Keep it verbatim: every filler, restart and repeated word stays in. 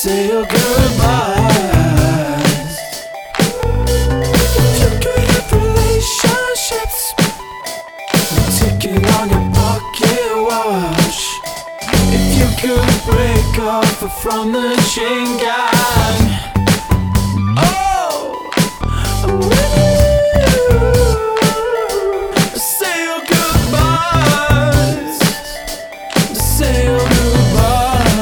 say your goodbyes. If you could have relationships, ticking on your pocket watch. If you could break off from the chain gang. Oh, I'm ready.